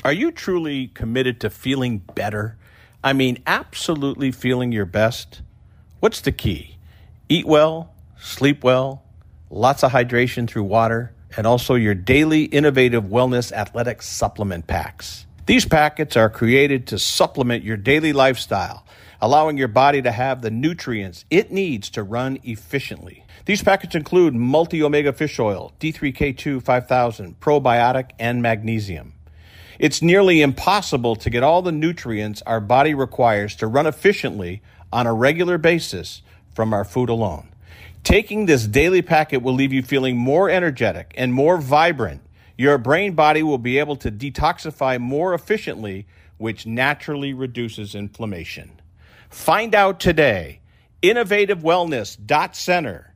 Are you truly committed to feeling better? I mean, absolutely feeling your best? What's the key? Eat well, sleep well, lots of hydration through water, and also your daily innovative wellness athletic supplement packs. These packets are created to supplement your daily lifestyle, allowing your body to have the nutrients it needs to run efficiently. These packets include multi-omega fish oil, D3K2 5000, probiotic, and magnesium. It's nearly impossible to get all the nutrients our body requires to run efficiently on a regular basis from our food alone. Taking this daily packet will leave you feeling more energetic and more vibrant. Your brain body will be able to detoxify more efficiently, which naturally reduces inflammation. Find out today. InnovativeWellness.Center.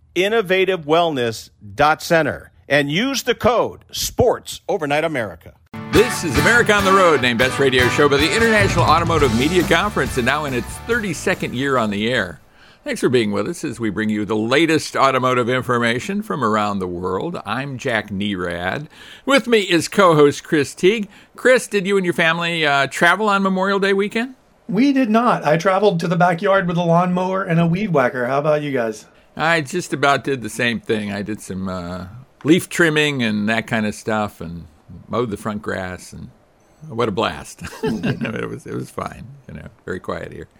InnovativeWellness.Center. And use the code SPORTS Overnight America. This is America on the Road, named Best Radio Show by the International Automotive Media Conference, and now in its 32nd year on the air. Thanks for being with us as we bring you the latest automotive information from around the world. I'm Jack Nerad. With me is co-host Chris Teague. Chris, did you and your family travel on Memorial Day weekend? We did not. I traveled to the backyard with a lawnmower and a weed whacker. How about you guys? I just about did the same thing. I did some leaf trimming and that kind of stuff and mowed the front grass, and what a blast. It was fine. Very quiet here.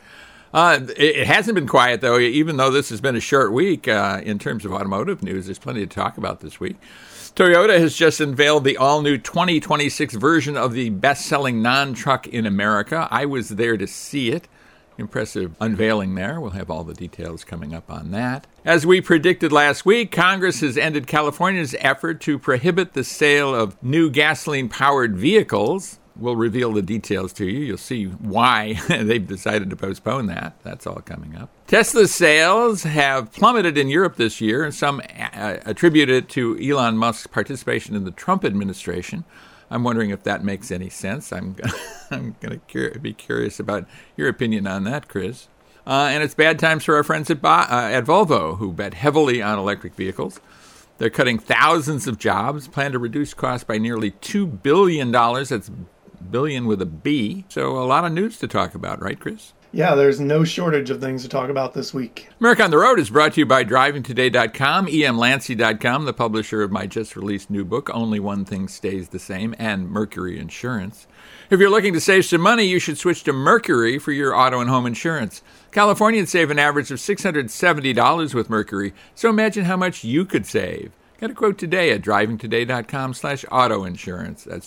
It hasn't been quiet, though, even though this has been a short week in terms of automotive news. There's plenty to talk about this week. Toyota has just unveiled the all-new 2026 version of the best-selling non-truck in America. I was there to see it. Impressive unveiling there. We'll have all the details coming up on that. As we predicted last week, Congress has ended California's effort to prohibit the sale of new gasoline-powered vehicles. We'll reveal the details to you. You'll see why they've decided to postpone that. That's all coming up. Tesla sales have plummeted in Europe this year, and some attribute it to Elon Musk's participation in the Trump administration. I'm wondering if that makes any sense. I'm going to be curious about your opinion on that, Chris. And it's bad times for our friends at Volvo, who bet heavily on electric vehicles. They're cutting thousands of jobs, plan to reduce costs by nearly $2 billion. That's billion with a B. So a lot of news to talk about, right, Chris? Yeah, there's no shortage of things to talk about this week. America on the Road is brought to you by DrivingToday.com, emlancy.com, the publisher of my just-released new book, Only One Thing Stays the Same, and Mercury Insurance. If you're looking to save some money, you should switch to Mercury for your auto and home insurance. Californians save an average of $670 with Mercury, so imagine how much you could save. Get a quote today at drivingtoday.com/auto insurance. That's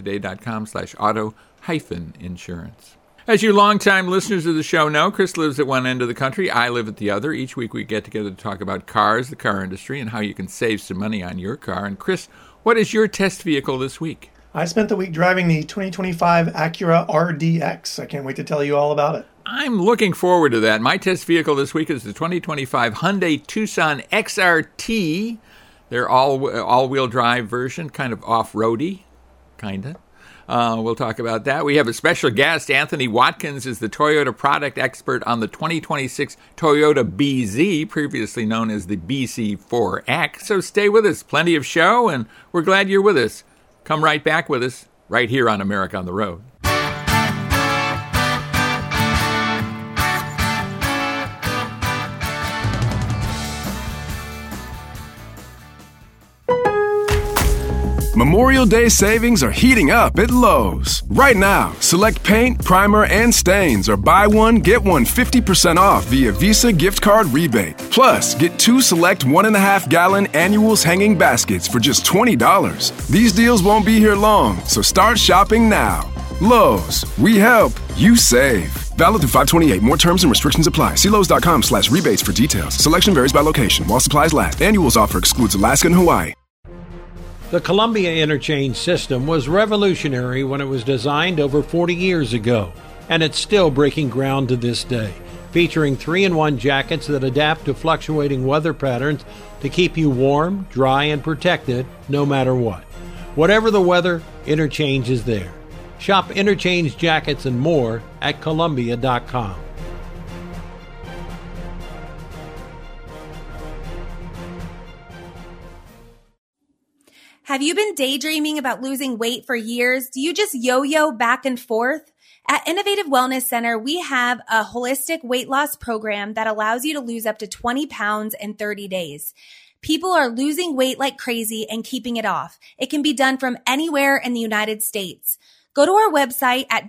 drivingtoday.com/auto-insurance. As you longtime listeners of the show know, Chris lives at one end of the country, I live at the other. Each week we get together to talk about cars, the car industry, and how you can save some money on your car. And Chris, what is your test vehicle this week? I spent the week driving the 2025 Acura RDX. I can't wait to tell you all about it. I'm looking forward to that. My test vehicle this week is the 2025 Hyundai Tucson XRT. Their all-wheel drive version, kind of off-roady, kind of. We'll talk about that. We have a special guest. Anthony Watkins is the Toyota product expert on the 2026 Toyota BZ, previously known as the BZ4X. So stay with us. Plenty of show, and we're glad you're with us. Come right back with us right here on America on the Road. Memorial Day savings are heating up at Lowe's. Right now, select paint, primer, and stains are buy one, get one 50% off via Visa gift card rebate. Plus, get 2 select 1.5-gallon annuals hanging baskets for just $20. These deals won't be here long, so start shopping now. Lowe's, we help, you save. Valid through 5/28. More terms and restrictions apply. See Lowe's.com/rebates for details. Selection varies by location. While supplies last. Annuals offer excludes Alaska and Hawaii. The Columbia Interchange system was revolutionary when it was designed over 40 years ago, and it's still breaking ground to this day, featuring 3-in-1 jackets that adapt to fluctuating weather patterns to keep you warm, dry, and protected no matter what. Whatever the weather, Interchange is there. Shop Interchange jackets and more at Columbia.com. Have Have you been daydreaming about losing weight for years? Do you just yo-yo back and forth? At Innovative Wellness Center, we have a holistic weight loss program that allows you to lose up to 20 pounds in 30 days. People are losing weight like crazy and keeping it off. It can be done from anywhere in the United States. Go to our website at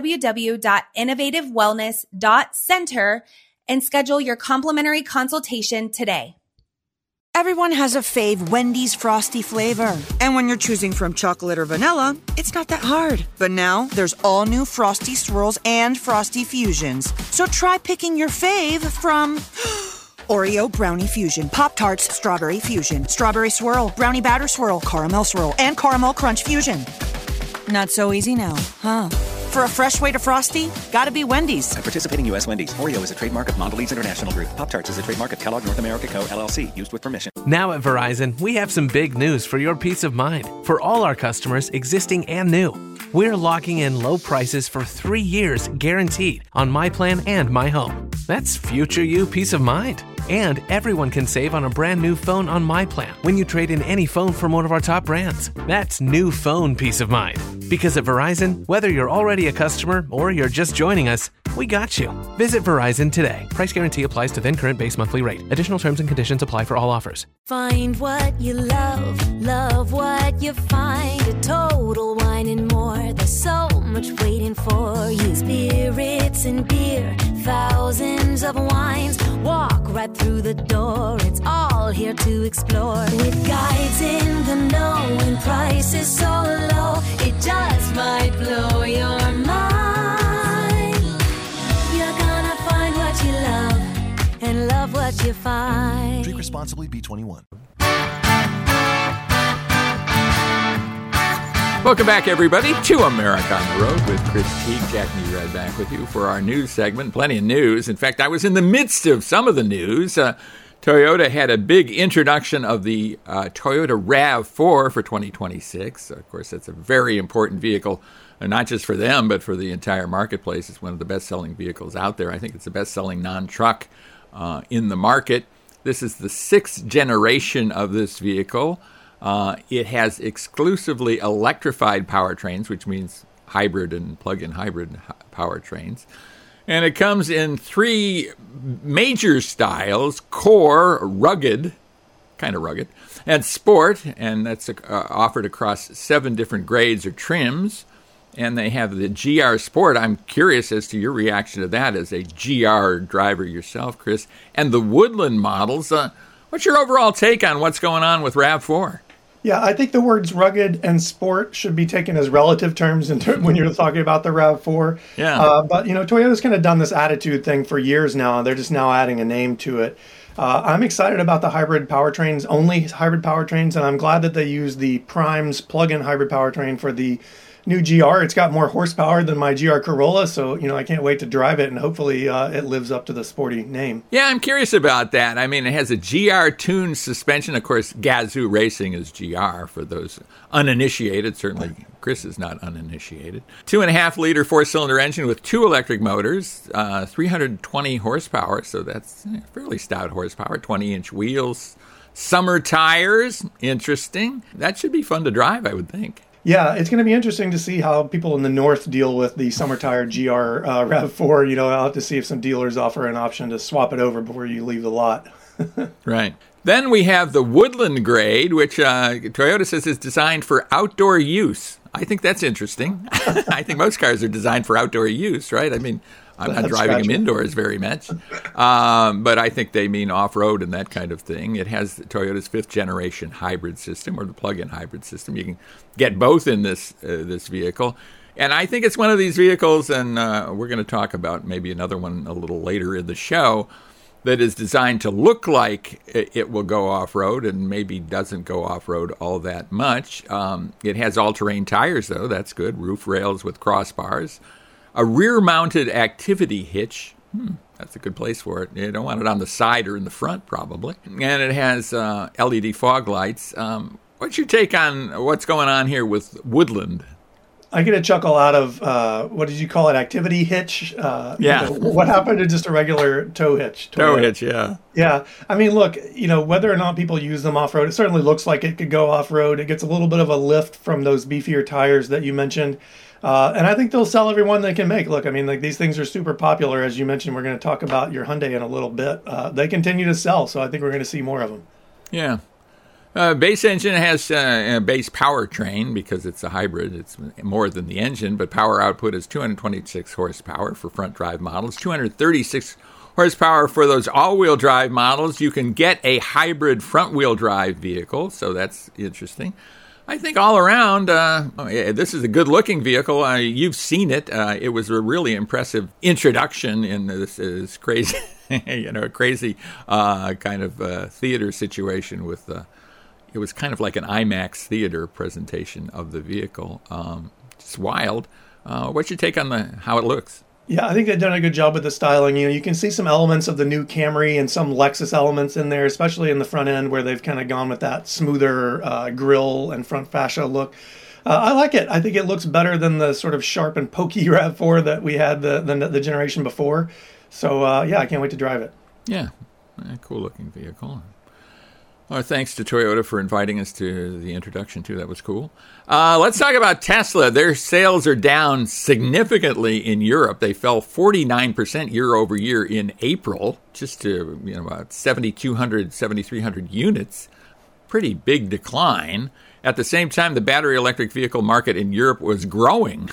www.innovativewellness.center and schedule your complimentary consultation today. Everyone has a fave Wendy's Frosty flavor. And when you're choosing from chocolate or vanilla, it's not that hard. But now, there's all new Frosty Swirls and Frosty Fusions. So try picking your fave from Oreo Brownie Fusion, Pop-Tarts Strawberry Fusion, Strawberry Swirl, Brownie Batter Swirl, Caramel Swirl, and Caramel Crunch Fusion. Not so easy now, huh? For a fresh way to Frosty, gotta be Wendy's. At participating U.S. Wendy's, Oreo is a trademark of Mondelez International Group. Pop-Tarts is a trademark of Kellogg North America Co., LLC, used with permission. Now at Verizon, we have some big news for your peace of mind. For all our customers, existing and new, we're locking in low prices for 3 years guaranteed on My Plan and My Home. That's future you peace of mind. And everyone can save on a brand new phone on My Plan when you trade in any phone from one of our top brands. That's new phone peace of mind. Because at Verizon, whether you're already a customer or you're just joining us, we got you. Visit Verizon today. Price guarantee applies to then current base monthly rate. Additional terms and conditions apply for all offers. Find what you love, love what you find. A Total Wine and More. There's so much waiting for you. Spirits and beer, thousands of wines. Walk right through the door. It's all here to explore. With guides in the know and prices so low, it just might blow your mind. You're gonna find what you love and love what you find. Drink responsibly, B21. Welcome back, everybody, to America on the Road with Chris Teague. Jack Nerad back with you for our news segment. Plenty of news. In fact, I was in the midst of some of the news. Toyota had a big introduction of the Toyota RAV4 for 2026. Of course, that's a very important vehicle, not just for them, but for the entire marketplace. It's one of the best-selling vehicles out there. I think it's the best-selling non-truck in the market. This is the 6th generation of this vehicle. It has exclusively electrified powertrains, which means hybrid and plug-in hybrid powertrains. And it comes in 3 major styles: Core, Rugged, kind of rugged, and Sport. And that's offered across 7 different grades or trims. And they have the GR Sport. I'm curious as to your reaction to that as a GR driver yourself, Chris. And the Woodland models. What's your overall take on what's going on with RAV4? Yeah, I think the words rugged and sport should be taken as relative terms when you're talking about the RAV4. Yeah. But, Toyota's kind of done this attitude thing for years now. They're just now adding a name to it. I'm excited about the hybrid powertrains, only hybrid powertrains, and I'm glad that they use the Prime's plug-in hybrid powertrain for the new GR. It's got more horsepower than my GR Corolla, so, I can't wait to drive it, and hopefully it lives up to the sporty name. Yeah, I'm curious about that. I mean, it has a GR-tuned suspension. Of course, Gazoo Racing is GR for those uninitiated. Certainly, Chris is not uninitiated. 2.5-liter 4-cylinder engine with 2 electric motors, 320 horsepower, so that's fairly stout horsepower, 20-inch wheels, summer tires, interesting. That should be fun to drive, I would think. Yeah, it's going to be interesting to see how people in the north deal with the summer tire GR RAV4. I'll have to see if some dealers offer an option to swap it over before you leave the lot. Right. Then we have the Woodland grade, which Toyota says is designed for outdoor use. I think that's interesting. I think most cars are designed for outdoor use, right? I mean, I'm not driving them indoors very much. But I think they mean off-road and that kind of thing. It has Toyota's 5th-generation hybrid system, or the plug-in hybrid system. You can get both in this vehicle. And I think it's one of these vehicles, and we're going to talk about maybe another one a little later in the show, that is designed to look like it will go off-road and maybe doesn't go off-road all that much. It has all-terrain tires, though. That's good. Roof rails with crossbars. A rear-mounted activity hitch. That's a good place for it. You don't want it on the side or in the front, probably. And it has LED fog lights. What's your take on what's going on here with Woodland? I get a chuckle out of, what did you call it, activity hitch? Yeah. What happened to just a regular tow hitch? Tow hitch, yeah. Yeah. I mean, look, whether or not people use them off-road, it certainly looks like it could go off-road. It gets a little bit of a lift from those beefier tires that you mentioned. And I think they'll sell every one they can make. Look, I mean, like these things are super popular. As you mentioned, we're going to talk about your Hyundai in a little bit. They continue to sell, so I think we're going to see more of them. Yeah. Base engine has a base powertrain because it's a hybrid. It's more than the engine, but power output is 226 horsepower for front drive models, 236 horsepower for those all-wheel drive models. You can get a hybrid front-wheel drive vehicle, so that's interesting. I think all around, this is a good-looking vehicle. You've seen it. It was a really impressive introduction in this crazy, crazy kind of theater situation with. It was kind of like an IMAX theater presentation of the vehicle. It's wild. What's your take on how it looks? Yeah, I think they've done a good job with the styling. You can see some elements of the new Camry and some Lexus elements in there, especially in the front end where they've kind of gone with that smoother grille and front fascia look. I like it. I think it looks better than the sort of sharp and pokey RAV4 that we had the generation before. So, I can't wait to drive it. Yeah, cool looking vehicle. Well, thanks to Toyota for inviting us to the introduction, too. That was cool. Let's talk about Tesla. Their sales are down significantly in Europe. They fell 49% year over year in April, just to about 7,200, 7,300 units. Pretty big decline. At the same time, the battery electric vehicle market in Europe was growing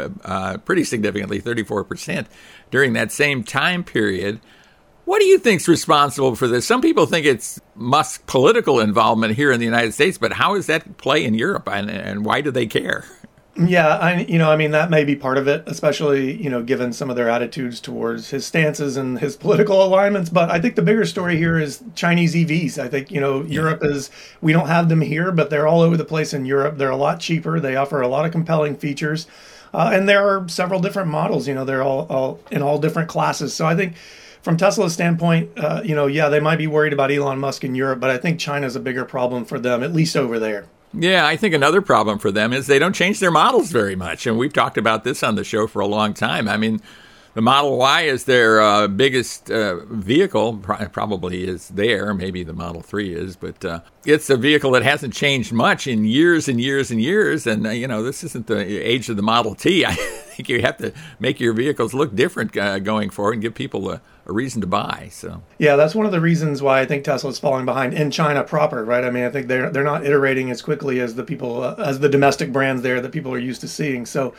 pretty significantly, 34% during that same time period. What do you think's responsible for this? Some people think it's Musk's political involvement here in the United States, but how does that play in Europe, and why do they care? Yeah, that may be part of it, especially, given some of their attitudes towards his stances and his political alignments. But I think the bigger story here is Chinese EVs. I think, Europe we don't have them here, but they're all over the place in Europe. They're a lot cheaper. They offer a lot of compelling features. And there are several different models, they're all in all different classes. So I think from Tesla's standpoint, they might be worried about Elon Musk in Europe, but I think China's a bigger problem for them, at least over there. Yeah, I think another problem for them is they don't change their models very much. And we've talked about this on the show for a long time. I mean, the Model Y is their biggest vehicle, probably is there. Maybe the Model 3 is, but it's a vehicle that hasn't changed much in years and years and years. And, this isn't the age of the Model T. I think you have to make your vehicles look different going forward and give people a reason to buy. So yeah, that's one of the reasons why I think Tesla's falling behind in China proper, right? I mean, I think they're not iterating as quickly as the people, as the domestic brands there that people are used to seeing. So,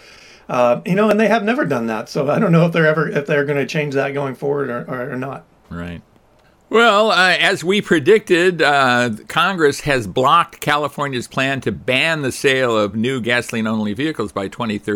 and they have never done that. So I don't know if they're going to change that going forward or not. Right. Well, as we predicted, Congress has blocked California's plan to ban the sale of new gasoline-only vehicles by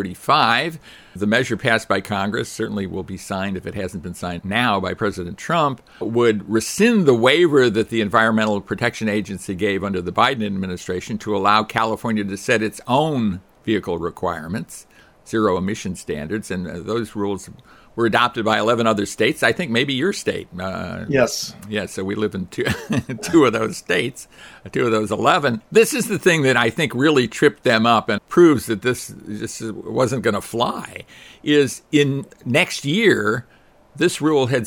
2035. The measure passed by Congress certainly will be signed, if it hasn't been signed now, by President Trump, would rescind the waiver that the Environmental Protection Agency gave under the Biden administration to allow California to set its own vehicle requirements, zero emission standards, and those rules were adopted by 11 other states. I think maybe your state. Yes. Yeah, so we live in two of those states, two of those 11. This is the thing that I think really tripped them up and proves that this wasn't going to fly, is in next year, this rule had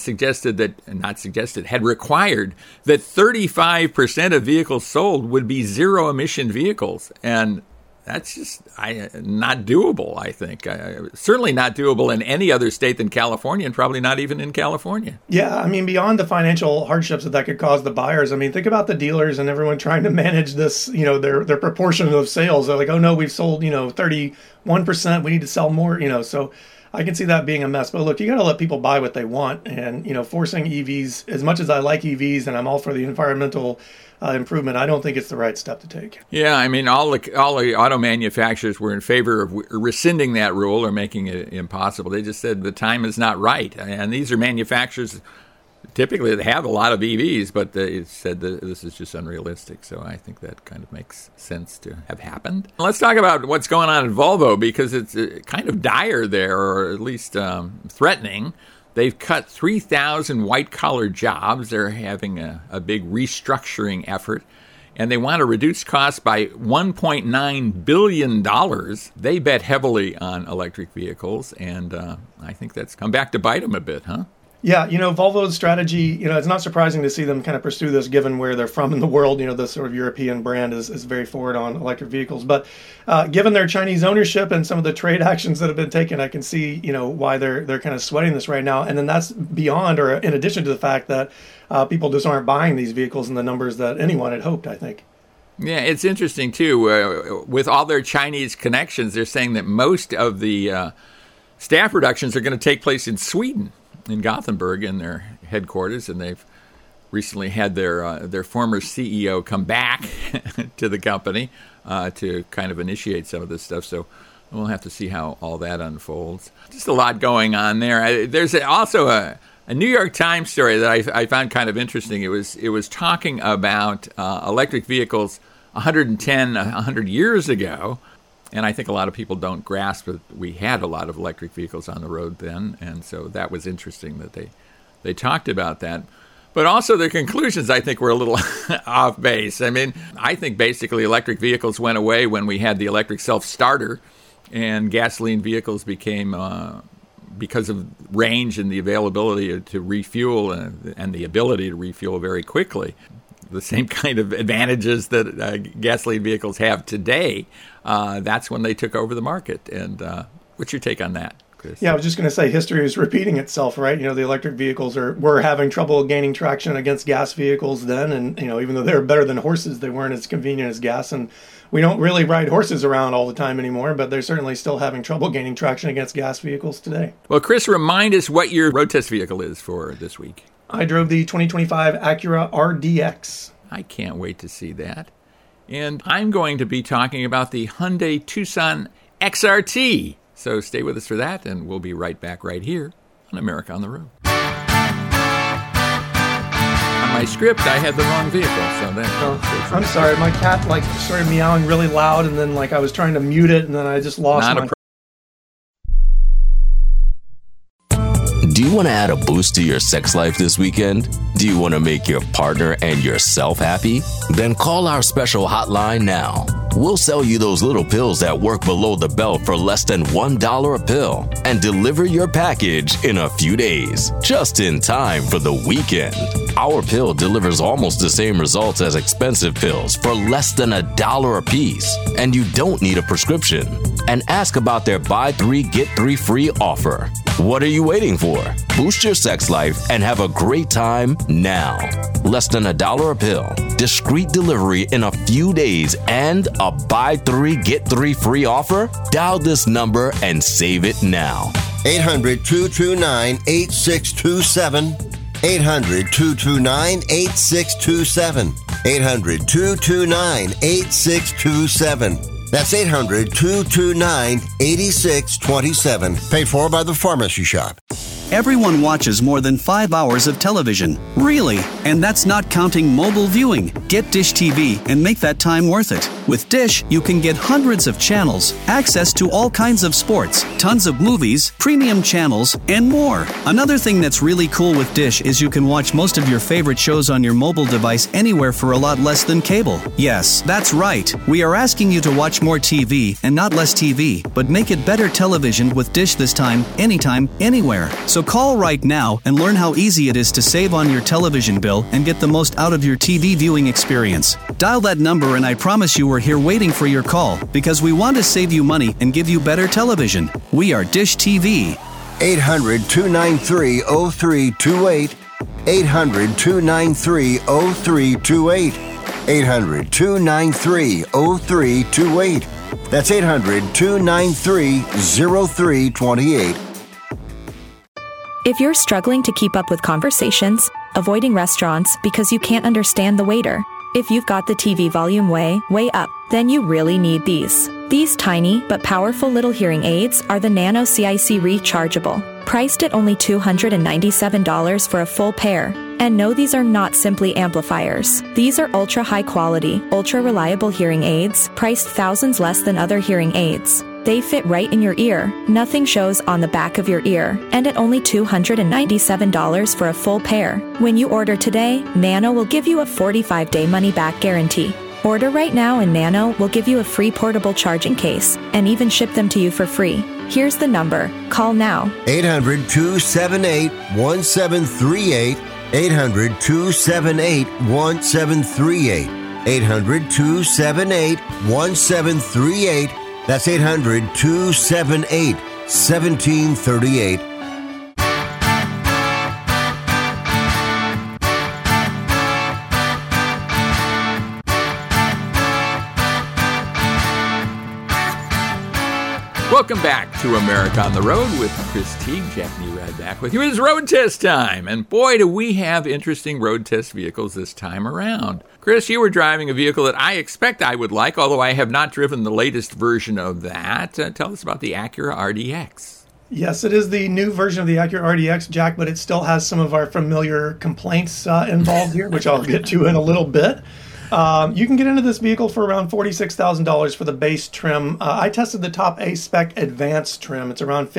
had required that 35% of vehicles sold would be zero emission vehicles. And that's just not doable, I think. Certainly not doable in any other state than California, and probably not even in California. Yeah, I mean, beyond the financial hardships that could cause the buyers, I mean, think about the dealers and everyone trying to manage this, their proportion of sales. They're like, oh, no, we've sold, 31%. We need to sell more, so I can see that being a mess. But look, you got to let people buy what they want. And, forcing EVs, as much as I like EVs and I'm all for the environmental improvement, I don't think it's the right step to take. Yeah, I mean, all the auto manufacturers were in favor of rescinding that rule or making it impossible. They just said the time is not right. And these are manufacturers typically that have a lot of EVs, but they said that this is just unrealistic. So I think that kind of makes sense to have happened. Let's talk about what's going on at Volvo, because it's kind of dire there, or at least threatening. They've cut 3,000 white-collar jobs. They're having a big restructuring effort. and they want to reduce costs by $1.9 billion. They bet heavily on electric vehicles, and I think that's come back to bite them a bit, huh? Yeah, Volvo's strategy, it's not surprising to see them kind of pursue this given where they're from in the world. The sort of European brand is very forward on electric vehicles. But given their Chinese ownership and some of the trade actions that have been taken, I can see, why they're kind of sweating this right now. And then that's beyond or in addition to the fact that people just aren't buying these vehicles in the numbers that anyone had hoped, I think. Yeah, it's interesting, too. With all their Chinese connections, they're saying that most of the staff reductions are going to take place in Sweden, in Gothenburg, in their headquarters, and they've recently had their former CEO come back to the company to kind of initiate some of this stuff. So we'll have to see how all that unfolds. Just a lot going on there. There's also a New York Times story that I found kind of interesting. It was talking about electric vehicles 100 years ago. And I think a lot of people don't grasp that we had a lot of electric vehicles on the road then. And so that was interesting that they talked about that. But also their conclusions, I think, were a little off base. I mean, I think basically electric vehicles went away when we had the electric self-starter, and gasoline vehicles became, because of range and the availability to refuel and the ability to refuel very quickly, the same kind of advantages that gasoline vehicles have today. That's when they took over the market. And what's your take on that, Chris? Yeah, I was just going to say history is repeating itself, right? The electric vehicles were having trouble gaining traction against gas vehicles then. And, even though they were better than horses, they weren't as convenient as gas. And we don't really ride horses around all the time anymore, but they're certainly still having trouble gaining traction against gas vehicles today. Well, Chris, remind us what your road test vehicle is for this week. I drove the 2025 Acura RDX. I can't wait to see that. And I'm going to be talking about the Hyundai Tucson XRT. So stay with us for that, and we'll be right back right here on America on the Road. On my script, I had the wrong vehicle, so that. I'm sorry, my cat started meowing really loud, and then I was trying to mute it, and then I just lost my. Do you want to add a boost to your sex life this weekend? Do you want to make your partner and yourself happy? Then call our special hotline now. We'll sell you those little pills that work below the belt for less than $1 a pill and deliver your package in a few days, just in time for the weekend. Our pill delivers almost the same results as expensive pills for less than $1 a piece, and you don't need a prescription. And ask about their buy 3 get 3 free offer. What are you waiting for? Boost your sex life and have a great time now. Less than $1 a pill, discreet delivery in a few days, and a buy 3 get 3 free offer? Dial this number and save it now. 800-229-8627. 800-229-8627. 800-229-8627. That's 800-229-8627. Paid for by the Pharmacy Shop. Everyone watches more than 5 hours of television. Really? And that's not counting mobile viewing. Get Dish TV and make that time worth it. With Dish, you can get hundreds of channels, access to all kinds of sports, tons of movies, premium channels, and more. Another thing that's really cool with Dish is you can watch most of your favorite shows on your mobile device anywhere for a lot less than cable. Yes, that's right. We are asking you to watch more TV and not less TV, but make it better television with Dish this time, anytime, anywhere. So call right now and learn how easy it is to save on your television bill and get the most out of your TV viewing experience. Dial that number and I promise you we're here waiting for your call because we want to save you money and give you better television. We are Dish TV. 800-293-0328. 800-293-0328. 800-293-0328. That's 800-293-0328. If you're struggling to keep up with conversations, avoiding restaurants because you can't understand the waiter, if you've got the TV volume way up, then you really need these. These tiny but powerful little hearing aids are the Nano CIC Rechargeable, priced at only $297 for a full pair. And no, these are not simply amplifiers. These are ultra high quality, ultra reliable hearing aids, priced thousands less than other hearing aids. They fit right in your ear, nothing shows on the back of your ear, and at only $297 for a full pair. When you order today, Nano will give you a 45-day money-back guarantee. Order right now and Nano will give you a free portable charging case and even ship them to you for free. Here's the number. Call now. 800-278-1738. 800-278-1738. 800-278-1738. That's 800-278-1738. Welcome back to America on the Road with Chris Teague. Jack Nerad back with you. It's road test time. And boy, do we have interesting road test vehicles this time around. Chris, you were driving a vehicle that I expect I would like, although I have not driven the latest version of that. Tell us about the Acura RDX. Yes, it is the new version of the Acura RDX, Jack, but it still has some of our familiar complaints involved here, which I'll get to in a little bit. You can get into this vehicle for around $46,000 for the base trim. I tested the top A-Spec Advanced trim. It's around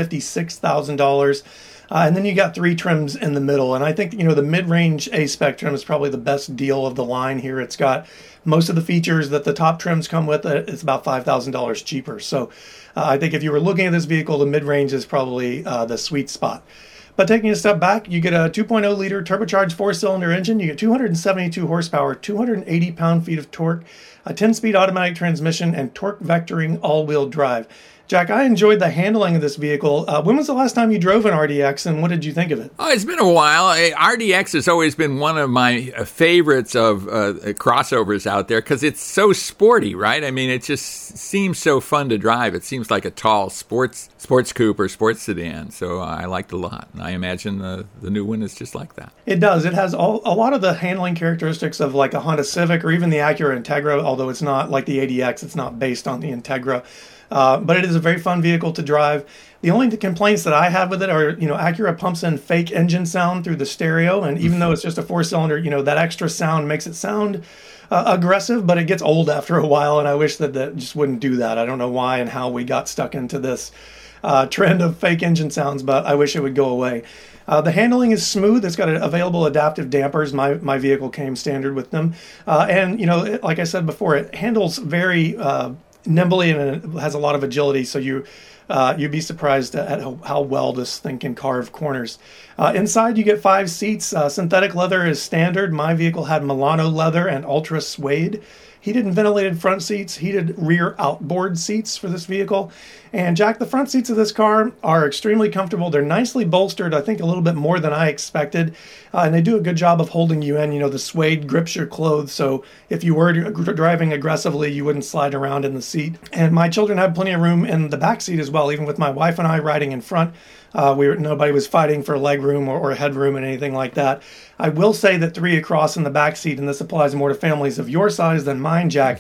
$56,000. And then you got 3 trims in the middle. And I think, the mid-range A-Spec trim is probably the best deal of the line here. It's got most of the features that the top trims come with. It's about $5,000 cheaper. So I think if you were looking at this vehicle, the mid-range is probably the sweet spot. But taking a step back, you get a 2.0-liter turbocharged 4-cylinder engine. You get 272 horsepower, 280 pound-feet of torque, a 10-speed automatic transmission, and torque vectoring all-wheel drive. Jack, I enjoyed the handling of this vehicle. When was the last time you drove an RDX, and what did you think of it? Oh, it's been a while. RDX has always been one of my favorites of crossovers out there because it's so sporty, right? I mean, it just seems so fun to drive. It seems like a tall sports coupe or sports sedan, so I liked it a lot. And I imagine the new one is just like that. It does. It has a lot of the handling characteristics of like a Honda Civic or even the Acura Integra, although it's not like the ADX. It's not based on the Integra. But it is a very fun vehicle to drive. The only complaints that I have with it are, Acura pumps in fake engine sound through the stereo. And even though it's just a 4-cylinder, that extra sound makes it sound aggressive, but it gets old after a while. And I wish that just wouldn't do that. I don't know why and how we got stuck into this trend of fake engine sounds, but I wish it would go away. The handling is smooth. It's got available adaptive dampers. My vehicle came standard with them. And, like I said before, it handles very nimbly and it has a lot of agility, so you'd be surprised at how well this thing can carve corners. Inside you get 5 seats. Synthetic leather is standard. My vehicle had Milano leather and ultra suede. Heated and ventilated front seats, heated rear outboard seats for this vehicle. And Jack, the front seats of this car are extremely comfortable. They're nicely bolstered, I think a little bit more than I expected. And they do a good job of holding you in. The suede grips your clothes, so if you were driving aggressively, you wouldn't slide around in the seat. And my children had plenty of room in the back seat as well, even with my wife and I riding in front. Nobody was fighting for leg room or headroom and anything like that. I will say that 3 across in the back seat, and this applies more to families of your size than mine, Jack,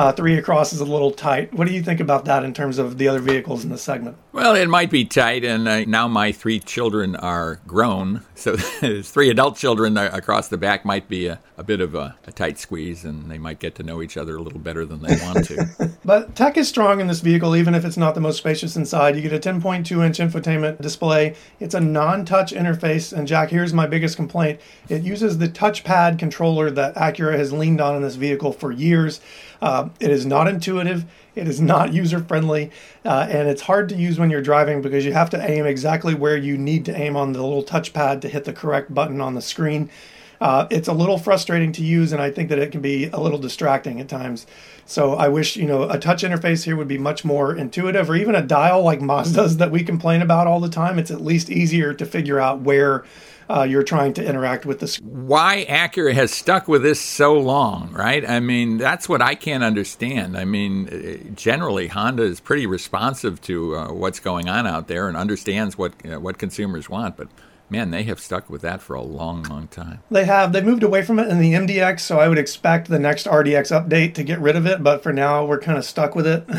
3 across is a little tight. What do you think about that in terms of the other vehicles in the segment? Well, it might be tight, and now my 3 children are grown, so 3 adult children across the back might be a bit of a tight squeeze, and they might get to know each other a little better than they want to. But tech is strong in this vehicle, even if it's not the most spacious inside. You get a 10.2-inch infotainment display. It's a non-touch interface, and Jack, here's my biggest complaint. It uses the touchpad controller that Acura has leaned on in this vehicle for years. It is not intuitive. It is not user-friendly, and it's hard to use when you're driving because you have to aim exactly where you need to aim on the little touchpad to hit the correct button on the screen. It's a little frustrating to use, and I think that it can be a little distracting at times. So I wish, a touch interface here would be much more intuitive, or even a dial like Mazda's that we complain about all the time. It's at least easier to figure out where you're trying to interact with the screen. Why Acura has stuck with this so long, right? I mean, that's what I can't understand. I mean, generally, Honda is pretty responsive to what's going on out there and understands what consumers want, but Man, they have stuck with that for a long, long time. They have. They moved away from it in the MDX, so I would expect the next RDX update to get rid of it. But for now, we're kind of stuck with it.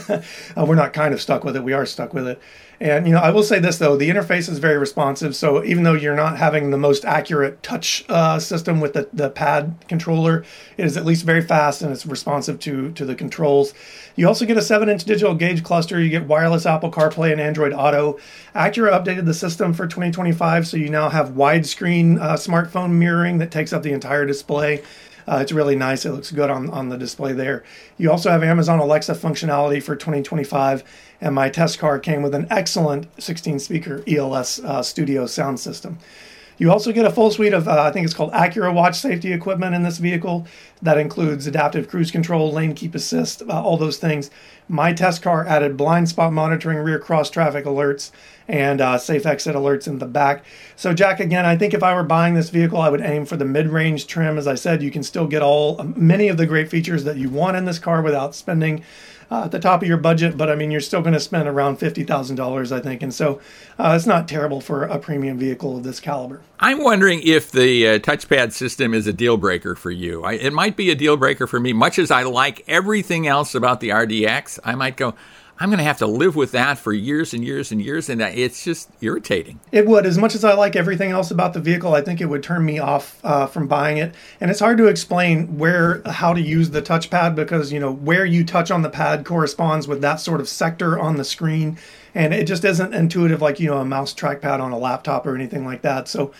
We're not kind of stuck with it. We are stuck with it. And, I will say this, though. The interface is very responsive. So even though you're not having the most accurate touch system with the pad controller, it is at least very fast and it's responsive to the controls. You also get a 7-inch digital gauge cluster. You get wireless Apple CarPlay and Android Auto. Acura updated the system for 2025, so you now have widescreen smartphone mirroring that takes up the entire display. It's really nice. It looks good on the display there. You also have Amazon Alexa functionality for 2025, and my test car came with an excellent 16-speaker ELS studio sound system. You also get a full suite of, I think it's called Acura Watch safety equipment in this vehicle. That includes adaptive cruise control, lane keep assist, all those things. My test car added blind spot monitoring, rear cross traffic alerts, and safe exit alerts in the back. So, Jack, again, I think if I were buying this vehicle, I would aim for the mid-range trim. As I said, you can still get many of the great features that you want in this car without spending at the top of your budget, but I mean, you're still going to spend around $50,000, I think, and so it's not terrible for a premium vehicle of this caliber. I'm wondering if the touchpad system is a deal breaker for you. It might be a deal breaker for me. Much as I like everything else about the RDX, I might go, I'm going to have to live with that for years and years and years, and it's just irritating. It would. As much as I like everything else about the vehicle, I think it would turn me off from buying it. And it's hard to explain how to use the touchpad because, where you touch on the pad corresponds with that sort of sector on the screen. And it just isn't intuitive like, a mouse trackpad on a laptop or anything like that. So,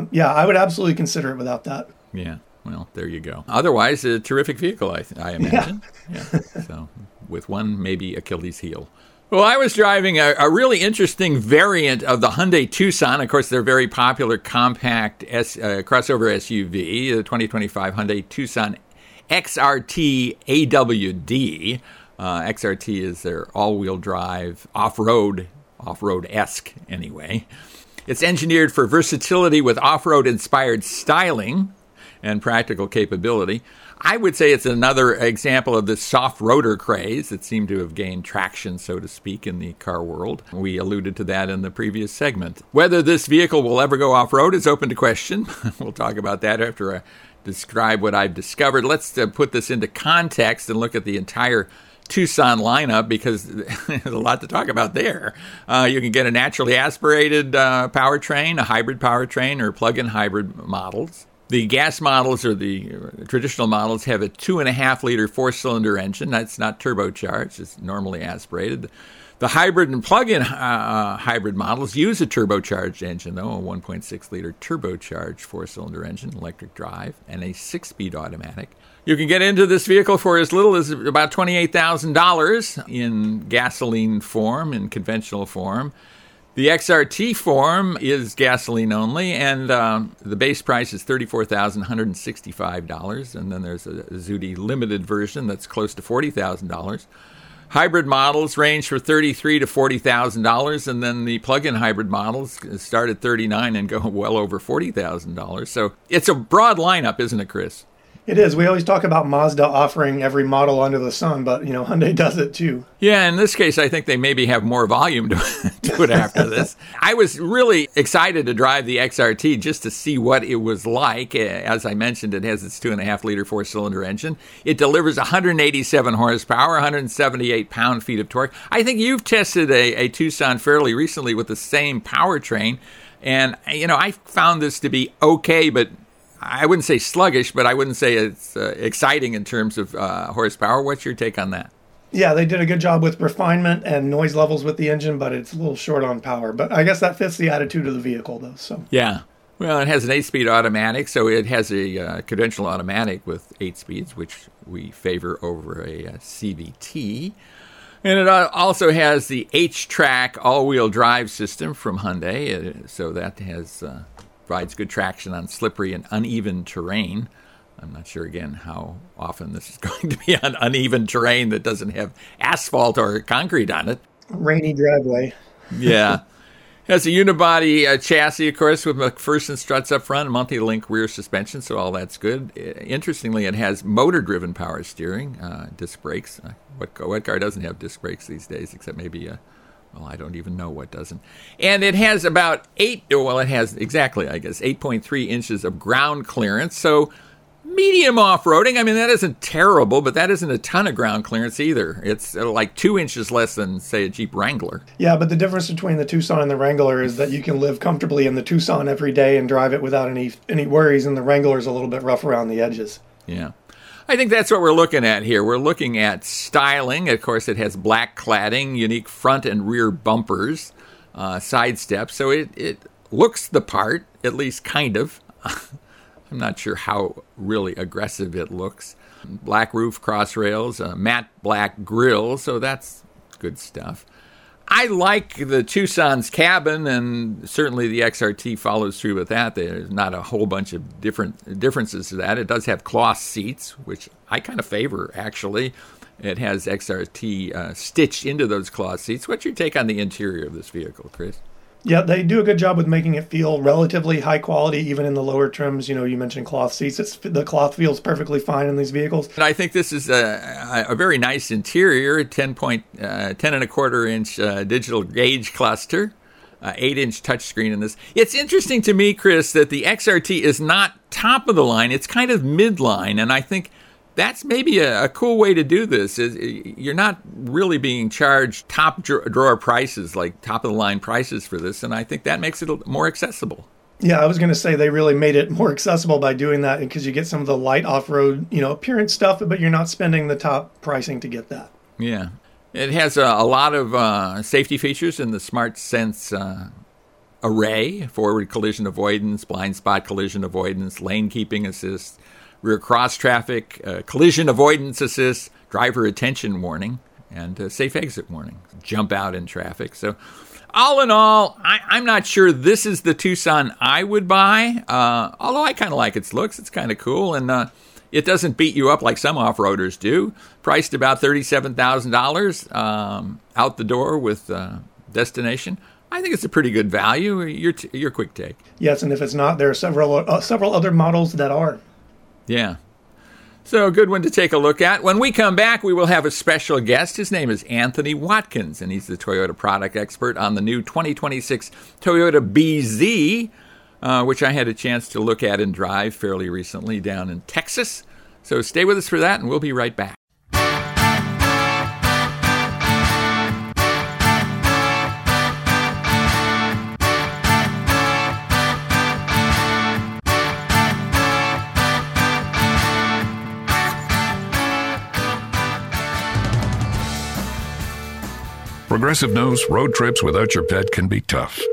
I would absolutely consider it without that. Yeah. Well, there you go. Otherwise, a terrific vehicle, I imagine. Yeah. So, with one maybe Achilles heel. Well, I was driving a really interesting variant of the Hyundai Tucson. Of course, they're very popular compact crossover SUV, the 2025 Hyundai Tucson XRT AWD. XRT is their all-wheel drive, off-road-esque anyway. It's engineered for versatility with off-road inspired styling and practical capability. I would say it's another example of the soft roader craze that seemed to have gained traction, so to speak, in the car world. We alluded to that in the previous segment. Whether this vehicle will ever go off-road is open to question. We'll talk about that after I describe what I've discovered. Let's put this into context and look at the entire Tucson lineup because there's a lot to talk about there. You can get a naturally aspirated powertrain, a hybrid powertrain, or plug-in hybrid models. The gas models or the traditional models have a 2.5-liter 4-cylinder engine. That's not turbocharged. It's normally aspirated. The hybrid and plug-in hybrid models use a turbocharged engine, though, a 1.6-liter turbocharged 4-cylinder engine, electric drive, and a 6-speed automatic. You can get into this vehicle for as little as about $28,000 in gasoline form, in conventional form. The XRT form is gasoline only, and the base price is $34,165. And then there's a Zuti limited version that's close to $40,000. Hybrid models range for $33,000 to $40,000, and then the plug-in hybrid models start at $39,000 and go well over $40,000. So it's a broad lineup, isn't it, Chris? It is. We always talk about Mazda offering every model under the sun, but, Hyundai does it too. Yeah, in this case, I think they maybe have more volume to it after this. I was really excited to drive the XRT just to see what it was like. As I mentioned, it has its 2.5-liter 4-cylinder engine. It delivers 187 horsepower, 178 pound-feet of torque. I think you've tested a Tucson fairly recently with the same powertrain, and, I found this to be okay, but I wouldn't say sluggish, but I wouldn't say it's exciting in terms of horsepower. What's your take on that? Yeah, they did a good job with refinement and noise levels with the engine, but it's a little short on power. But I guess that fits the attitude of the vehicle, though. So yeah. Well, it has an 8-speed automatic, so it has a conventional automatic with 8 speeds, which we favor over a CVT. And it also has the H-Track all-wheel drive system from Hyundai, so that has provides good traction on slippery and uneven terrain. I'm not sure, again, how often this is going to be on uneven terrain that doesn't have asphalt or concrete on it. Rainy driveway. Yeah. It has a unibody chassis, of course, with McPherson struts up front and multi-link rear suspension, so all that's good. Interestingly, it has motor-driven power steering, disc brakes. What car doesn't have disc brakes these days, except maybe a Well, I don't even know what doesn't. And it has about 8.3 inches of ground clearance. So medium off-roading. I mean, that isn't terrible, but that isn't a ton of ground clearance either. It's like 2 inches less than, say, a Jeep Wrangler. Yeah, but the difference between the Tucson and the Wrangler is that you can live comfortably in the Tucson every day and drive it without any worries, and the Wrangler is a little bit rough around the edges. Yeah. I think that's what we're looking at here. We're looking at styling. Of course, it has black cladding, unique front and rear bumpers, side steps. So it looks the part, at least kind of. I'm not sure how really aggressive it looks. Black roof, cross rails, matte black grille, so that's good stuff. I like the Tucson's cabin, and certainly the XRT follows through with that. There's not a whole bunch of differences to that. It does have cloth seats, which I kind of favor, actually. It has XRT stitched into those cloth seats. What's your take on the interior of this vehicle, Chris? Yeah, they do a good job with making it feel relatively high quality, even in the lower trims. You know, you mentioned cloth seats. The cloth feels perfectly fine in these vehicles. And I think this is a very nice interior, 10.25-inch digital gauge cluster, 8-inch touchscreen in this. It's interesting to me, Chris, that the XRT is not top of the line. It's kind of midline, and I think that's maybe a cool way to do this. You're not really being charged top drawer prices, like top-of-the-line prices for this, and I think that makes it more accessible. Yeah, I was going to say they really made it more accessible by doing that because you get some of the light off-road, appearance stuff, but you're not spending the top pricing to get that. Yeah. It has a lot of safety features in the Smart Sense array: forward collision avoidance, blind spot collision avoidance, lane keeping assist, rear cross traffic, collision avoidance assist, driver attention warning, and safe exit warning. Jump out in traffic. So all in all, I'm not sure this is the Tucson I would buy, although I kind of like its looks. It's kind of cool, and it doesn't beat you up like some off-roaders do. Priced about $37,000 out the door with destination. I think it's a pretty good value. Your quick take. Yes, and if it's not, there are several other models that are. Yeah. So a good one to take a look at. When we come back, we will have a special guest. His name is Anthony Watkins, and he's the Toyota product expert on the new 2026 Toyota BZ, which I had a chance to look at and drive fairly recently down in Texas. So stay with us for that, and we'll be right back. Progressive knows road trips without your pet can be tough.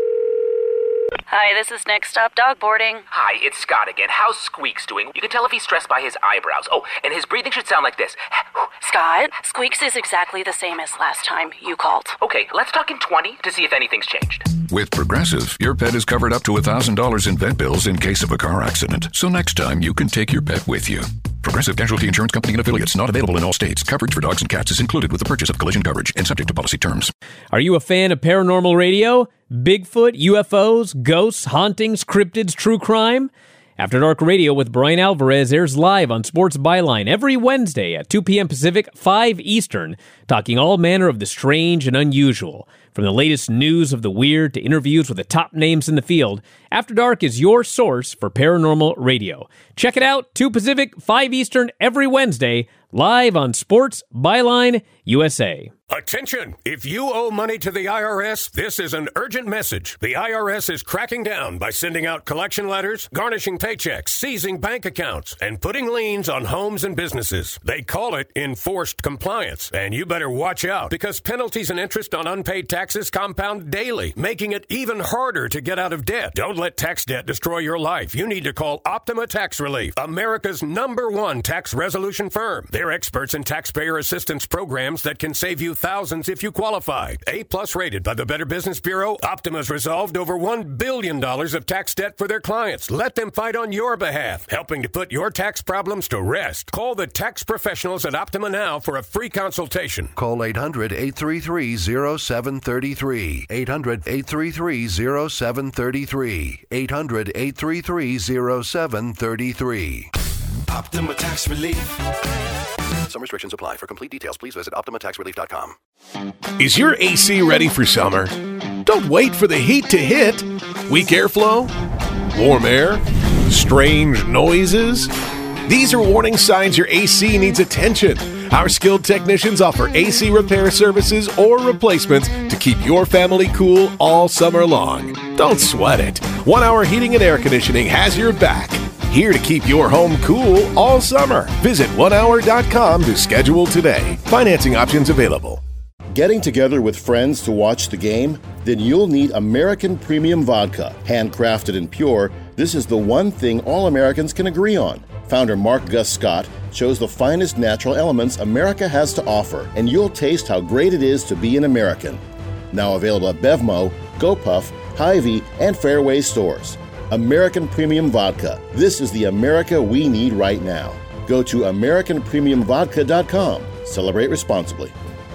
Hi, this is Next Stop Dog Boarding. Hi, it's Scott again. How's Squeaks doing? You can tell if he's stressed by his eyebrows. Oh, and his breathing should sound like this. Scott, Squeaks is exactly the same as last time you called. Okay, let's talk in 20 to see if anything's changed. With Progressive, your pet is covered up to $1,000 in vet bills in case of a car accident. So next time, you can take your pet with you. Progressive Casualty Insurance Company and affiliates. Not available in all states. Coverage for dogs and cats is included with the purchase of collision coverage and subject to policy terms. Are you a fan of paranormal radio? Bigfoot, UFOs, ghosts, hauntings, cryptids, true crime? After Dark Radio with Brian Alvarez airs live on Sports Byline every Wednesday at 2 p.m. Pacific, 5 Eastern, talking all manner of the strange and unusual. From the latest news of the weird to interviews with the top names in the field, After Dark is your source for paranormal radio. Check it out, 2 Pacific, 5 Eastern, every Wednesday, live on Sports Byline USA. Attention! If you owe money to the IRS, this is an urgent message. The IRS is cracking down by sending out collection letters, garnishing paychecks, seizing bank accounts, and putting liens on homes and businesses. They call it enforced compliance. And you better watch out, because penalties and interest on unpaid taxes compound daily, making it even harder to get out of debt. Don't let tax debt destroy your life. You need to call Optima Tax Relief, America's #1 tax resolution firm. They're experts in taxpayer assistance programs that can save you thousands if you qualify. A+ rated by the Better Business Bureau, Optima's resolved over $1 billion of tax debt for their clients. Let them fight on your behalf, helping to put your tax problems to rest. Call the tax professionals at Optima now for a free consultation. Call 800-833-0733. 800-833-0733. 800-833-0733. Optima Tax Relief. Some restrictions apply. For complete details, please visit OptimaTaxRelief.com. Is your AC ready for summer? Don't wait for the heat to hit. Weak airflow? Warm air? Strange noises? These are warning signs your AC needs attention. Our skilled technicians offer AC repair services or replacements to keep your family cool all summer long. Don't sweat it. 1 Hour Heating and Air Conditioning has your back. Here to keep your home cool all summer. Visit onehour.com to schedule today. Financing options available. Getting together with friends to watch the game? Then you'll need American Premium Vodka. Handcrafted and pure, this is the one thing all Americans can agree on. Founder Mark Gus Scott chose the finest natural elements America has to offer, and you'll taste how great it is to be an American. Now available at Bevmo, GoPuff, Hy-Vee, and Fairway stores. American Premium Vodka. This is the America we need right now. Go to AmericanPremiumVodka.com. Celebrate responsibly.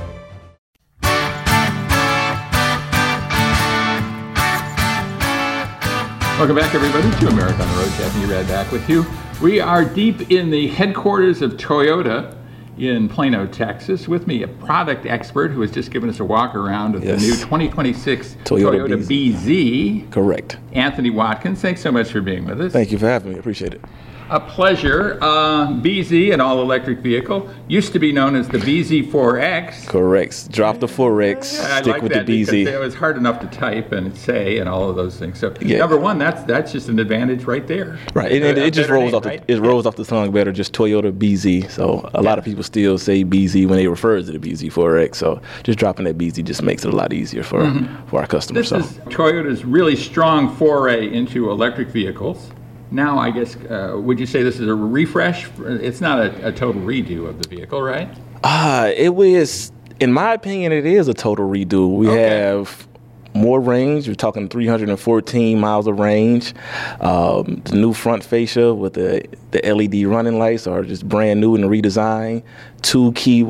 Welcome back, everybody, to America on the Road. Jeff and Rad back with you. We are deep in the headquarters of Toyota in Plano, Texas. With me, a product expert who has just given us a walk around of the new 2026 Toyota BZ. Correct. Anthony Watkins, thanks so much for being with us. Thank you for having me. Appreciate it. A pleasure. BZ, an all-electric vehicle, used to be known as the BZ4X. Correct. Drop the 4X, stick with the BZ. It was hard enough to type and say and all of those things. So number one, that's just an advantage right there. Right. It just rolls off it rolls off the tongue better, just Toyota BZ. So a lot of people still say BZ when they refer to the BZ4X. So just dropping that BZ just makes it a lot easier for our customers. This is Toyota's really strong foray into electric vehicles. Now, I guess, would you say this is a refresh? It's not a total redo of the vehicle, right? It was, in my opinion, it is a total redo. We have more range. We're talking 314 miles of range. The new front fascia with the LED running lights are just brand new and redesigned. Two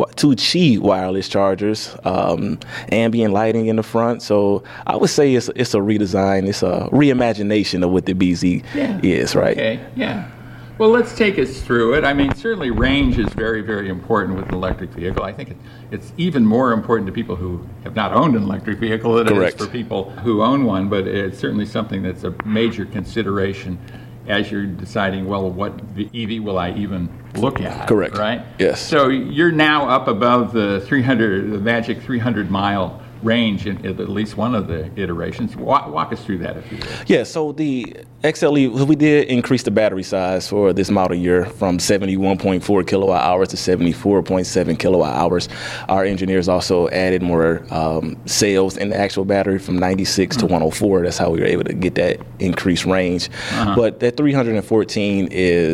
Qi wireless chargers, ambient lighting in the front. So I would say it's a redesign. It's a reimagination of what the BZ is, right? Okay, yeah. Well, let's take us through it. I mean, certainly range is very, very important with an electric vehicle. I think it's even more important to people who have not owned an electric vehicle than it is for people who own one, but it's certainly something that's a major consideration as you're deciding, well, what EV will I even look at? Correct. Right? Yes. So you're now up above the magic 300-mile range in at least one of the iterations. Walk us through that, if you will. Yeah, so the XLE, we did increase the battery size for this model year from 71.4 kilowatt hours to 74.7 kilowatt hours. Our engineers also added more cells in the actual battery from 96 to 104. That's how we were able to get that increased range. But that 314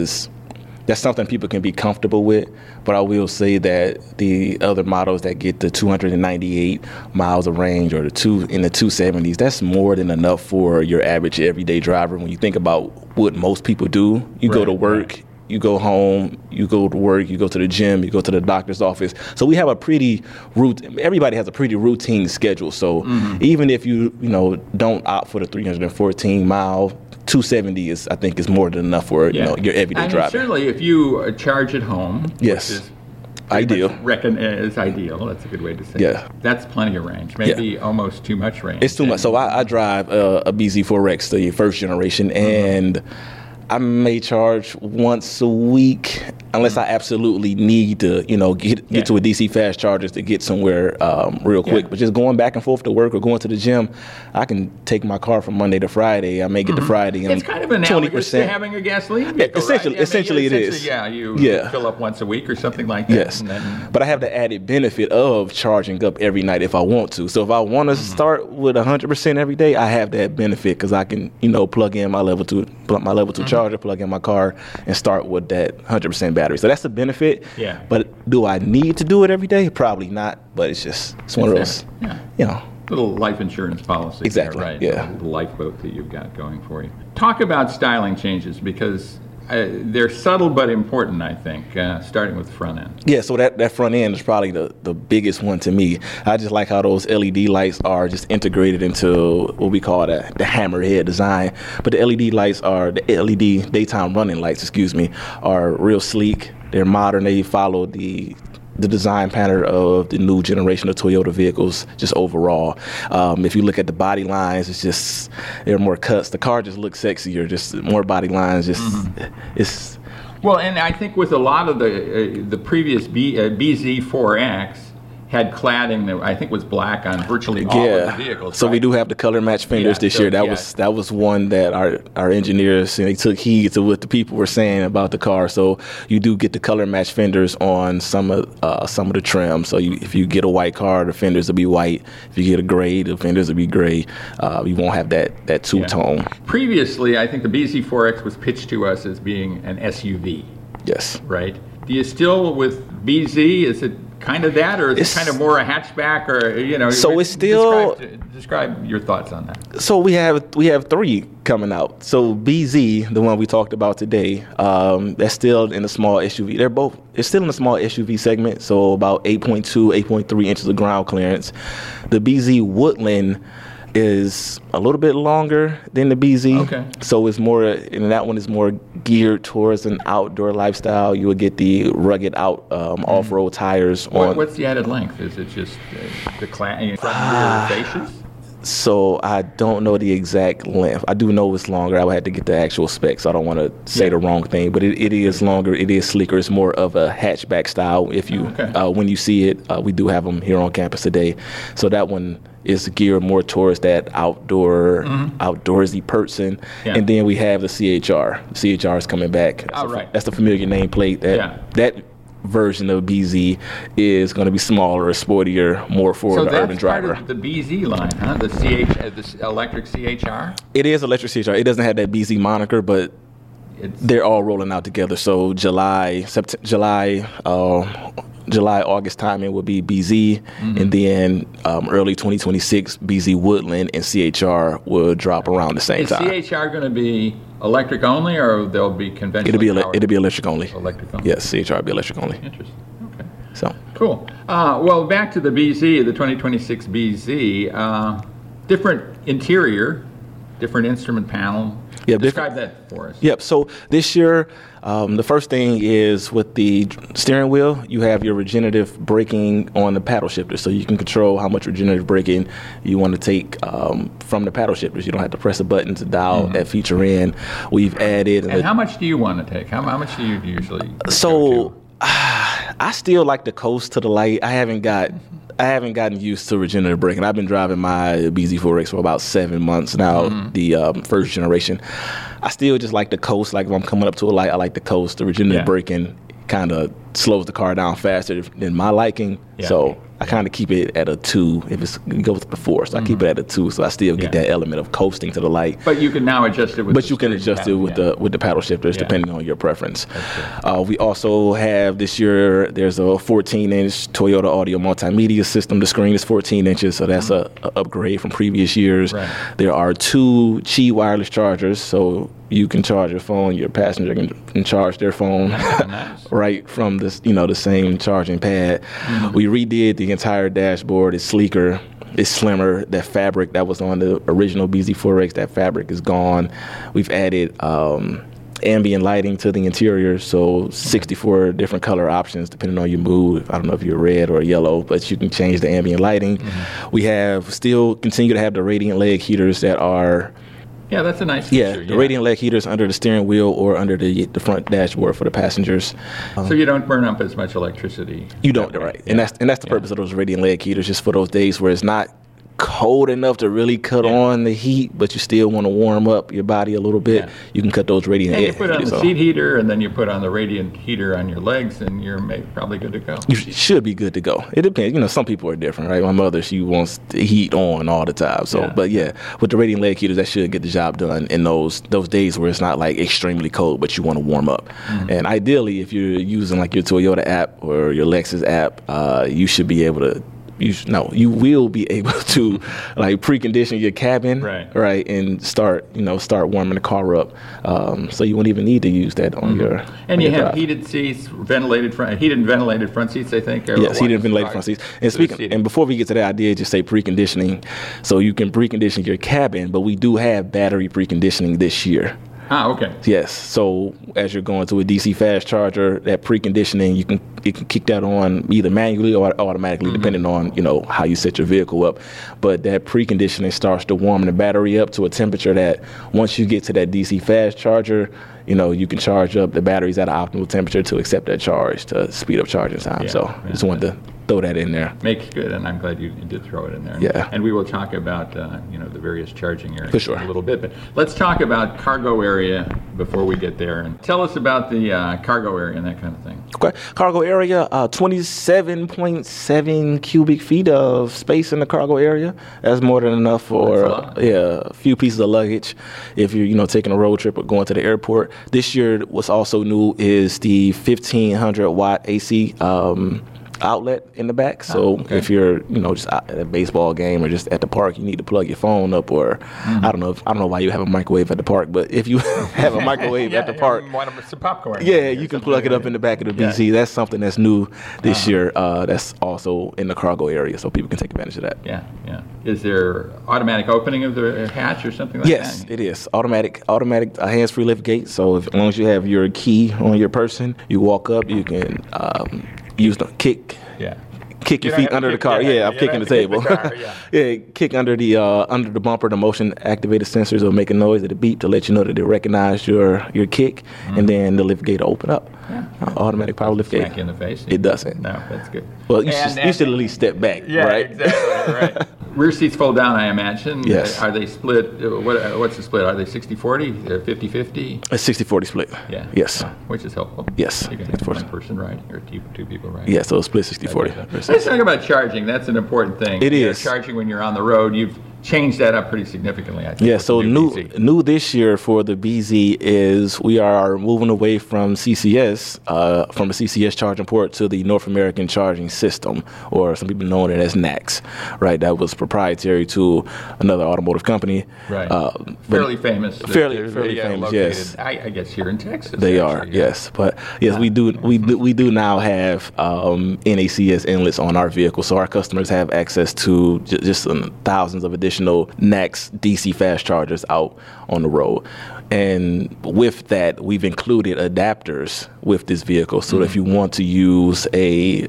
that's something people can be comfortable with, but I will say that the other models that get the 298 miles of range or the 270s, that's more than enough for your average everyday driver. When you think about what most people do, you go to work, you go home, you go to work, you go to the gym, you go to the doctor's office. So we have everybody has a pretty routine schedule. So even if you don't opt for the 314 mile, 270 I think is more than enough for your everyday driver. Certainly, if you charge at home, which is ideal. Is ideal. That's a good way to say it. That's plenty of range. Maybe almost too much range. It's too much. So I drive a BZ4X, the first generation, and I may charge once a week unless I absolutely need to, get to a DC fast charger to get somewhere real quick. But just going back and forth to work or going to the gym, I can take my car from Monday to Friday. I may get to Friday and it's kind of analogous to having a gasoline vehicle, essentially it is. You fill up once a week or something like that. Yes, but I have the added benefit of charging up every night if I want to. So if I want to start with 100% every day, I have that benefit because I can, plug in my level 2 charger, plug in my car, and start with that 100% battery. So that's the benefit. Yeah. But do I need to do it every day? Probably not. But it's one of those, little life insurance policy. Exactly. There, right? Yeah. The lifeboat that you've got going for you. Talk about styling changes because they're subtle but important, I think, starting with the front end. Yeah, so that front end is probably the biggest one to me. I just like how those LED lights are just integrated into what we call the hammerhead design. But the LED lights the LED daytime running lights, are real sleek. They're modern. They follow the design pattern of the new generation of Toyota vehicles just overall. If you look at the body lines, it's just, there are more cuts. The car just looks sexier, just more body lines. It's well, and I think with a lot of the previous BZ4X had cladding that I think was black on virtually all of the vehicles. So we do have the color match fenders this year. That was one that our engineers, and they took heed to what the people were saying about the car. So you do get the color match fenders on some of the trim. So if you get a white car, the fenders will be white. If you get a gray, the fenders will be gray. You won't have that two-tone. Previously, I think the BZ4X was pitched to us as being an SUV. Yes. Right? Do you still, with BZ, is it kind of that, or is it kind of more a hatchback, or So it's still describe your thoughts on that. So we have 3 coming out. So BZ, the one we talked about today, that's still in the small SUV. It's still in the small SUV segment. So about 8.2, 8.3 inches of ground clearance. The BZ Woodland is a little bit longer than the BZ. Okay. So it's more, and that one is more geared towards an outdoor lifestyle. You would get the rugged off-road tires. What's the added length? Is it just the front and rear fascias? So I don't know the exact length. I do know it's longer. I would have to get the actual specs. So I don't want to say the wrong thing, but it is longer. It is sleeker. It's more of a hatchback style. If you when you see it, we do have them here on campus today. So that one is geared more towards that outdoorsy person. Yeah. And then we have the CHR. The CHR is coming back. That's the familiar nameplate. That version of BZ is going to be smaller, sportier, more for the urban driver. So that's part of the BZ line, huh? The electric CHR? It is electric CHR. It doesn't have that BZ moniker, but they're all rolling out together. So July, August timing will be BZ, and then early 2026, BZ Woodland and CHR will drop around the same time. Is CHR going to be electric only, or they'll be conventional? It'll be electric only. Electric only. Yes, CHR will be electric only. Interesting. Okay. So cool. Well, back to the BZ, the 2026 BZ. Different interior, different instrument panel. Describe that for us. Yep. So this year, the first thing is with the steering wheel, you have your regenerative braking on the paddle shifter. So you can control how much regenerative braking you want to take from the paddle shifters. You don't have to press a button to dial that feature in. We've added. And how much do you want to take? How much do you usually? So I still like to coast to the light. I haven't gotten used to regenerative braking. I've been driving my BZ4X for about 7 months now, the first generation. I still just like to coast. Like if I'm coming up to a light, I like to coast. The regenerative braking kind of slows the car down faster than my liking. Yeah. So I kind of keep it at a 2 if it goes before. So I keep it at a 2, so I still get that element of coasting to the light. But you can now adjust it with you can adjust it with the paddle shifters depending on your preference. We also have this year, there's a 14-inch Toyota audio multimedia system. The screen is 14 inches, so that's a upgrade from previous years. Right. There are 2 Qi wireless chargers, so you can charge your phone, your passenger can charge their phone right from the same charging pad. We redid the entire dashboard. It's sleeker, it's slimmer. That fabric that was on the original BZ4X, that fabric is gone. We've added ambient lighting to the interior, so 64 different color options depending on your mood. I don't know if you're red or yellow, but you can change the ambient lighting. We have still continue to have the radiant leg heaters that are that's a nice feature. The radiant leg heaters under the steering wheel or under the front dashboard for the passengers. So you don't burn up as much electricity. You don't, right? And that's the purpose of those radiant leg heaters, just for those days where it's not cold enough to really cut on the heat, but you still want to warm up your body a little bit. You can cut those radiant heaters. You put on the seat heater, and then you put on the radiant heater on your legs, and you're probably good to go. You should be good to go. It depends. Some people are different, right? My mother, she wants the heat on all the time. So, but with the radiant leg heaters, that should get the job done in those days where it's not like extremely cold, but you want to warm up. And ideally, if you're using like your Toyota app or your Lexus app, you should be able to you will be able to like precondition your cabin, right, and start warming the car up. So you won't even need to use that on your. And you have drive. heated seats, heated and ventilated front seats, I think. Yes, heated and ventilated front seats. And before we get to that, I did just say preconditioning, so you can precondition your cabin, but we do have battery preconditioning this year. Okay. Yes. So as you're going to a DC fast charger, that preconditioning, you can kick that on either manually or automatically, depending on how you set your vehicle up. But that preconditioning starts to warm the battery up to a temperature that once you get to that DC fast charger, you can charge up the batteries at an optimal temperature to accept that charge to speed up charging time. Just wanted to throw that in there. Makes good, and I'm glad you did throw it in there. Yeah. And we will talk about the various charging areas for sure in a little bit. But let's talk about cargo area before we get there. And tell us about the cargo area and that kind of thing. Okay. Cargo area, 27.7 cubic feet of space in the cargo area. That's more than enough for a few pieces of luggage if you're taking a road trip or going to the airport. This year, what's also new is the 1500 watt AC outlet in the back. So if you're just at a baseball game or just at the park, you need to plug your phone up, or I don't know why you have a microwave at the park, but if you have a microwave at the park, want some popcorn. Yeah, you can plug it up in the back of the BZ. Yeah. That's something that's new this year. That's also in the cargo area, so people can take advantage of that. Yeah. Is there automatic opening of the hatch or something like that? Yes, it is automatic hands-free lift gate. So as long as you have your key on your person, you walk up, you can use the kick your feet under the car. I'm kicking the table. Kick under the bumper. The motion activated sensors will make a noise at the beep to let you know that they recognize your kick, and then the lift gate will open up. Automatic power lift gate. Smack you in the face. It doesn't. No, that's good. Well, you should at least step back. Right. Exactly. Right. Rear seats fold down, I imagine. Yes. Are they split? What's the split? Are they 60-40? 50-50? A 60-40 split. Yeah. Yes. Which is helpful. Yes. You can have one person riding or two people riding. Yeah, so split 60-40. Let's talk about charging. That's an important thing. It is. Charging when you're on the road. You've changed that up pretty significantly, I think. Yeah, so new this year for the BZ is we are moving away from CCS, from a CCS charging port to the North American Charging System, or some people know it as NACS, right? That was proprietary to another automotive company. Right. Fairly famous. Fairly famous, yes. I guess here in Texas. They are, yes. But yes, we do now have NACS inlets on our vehicle, so our customers have access to just thousands of additional NACS DC fast chargers out on the road. And with that, we've included adapters with this vehicle. So if you want to use a